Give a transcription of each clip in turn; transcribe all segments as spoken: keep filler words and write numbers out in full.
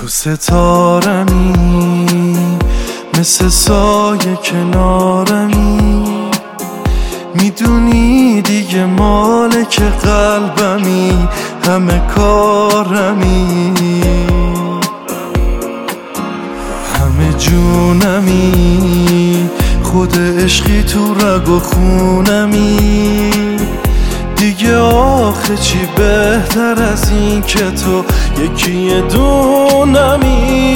تو ستارمی مثل سایه کنارمی، میدونی دیگه مالک قلبمی، همه کارمی، همه جونمی، خود عشقی تو رگ و خونمی. دیگه آخه چی بهتر از این که تو یکی دونمی.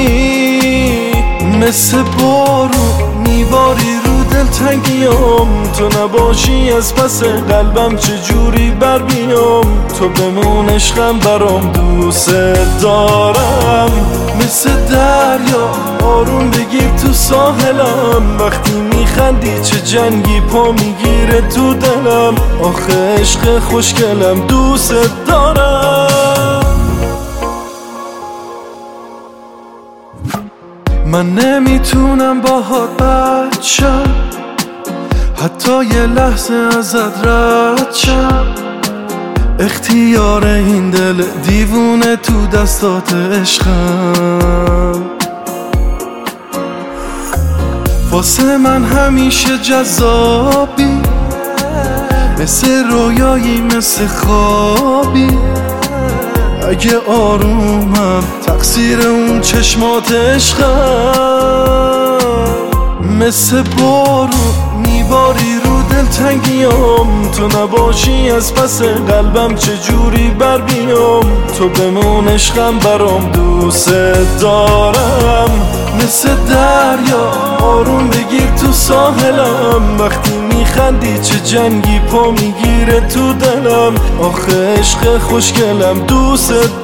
مثل بارون میباری رو دلتنگیام، تو نباشی از پس قلبم چجوری بر بیام. تو بمون عشقم برام دوست دارم، مثل دریا آروم بگیر تو ساحلم. وقتی میخندی چه جنگی پا میگیره تو دلم. آخه عشق خوشگلم دوست دارم. من نمیتونم باهات بد شم، حتی یه لحظه ازت رد شم. اختیار این دل دیوونه تو دستات عشقم. واسه من همیشه جذابی، مثل رویایی مثل خوابی. اگه آرومم تقصیر اون چشمات عشقم. مثل بارون میباری رو دلتنگیام، تو نباشی از پس قلبم چجوری بر بیام. تو بمون عشقم برام دوست دارم، مثل دریا آروم بگیر تو ساحلم. وقتی میخندی چه جنگی پا میگیره تو دلم. آخه عشق خوشگلم دوست